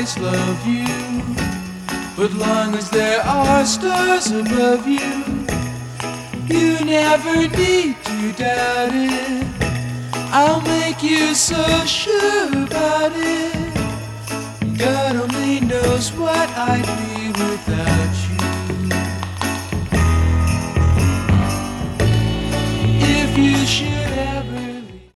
always love you. But long as there are stars above you, you never need to doubt it. I'll make you so sure about it. God only knows what I'd do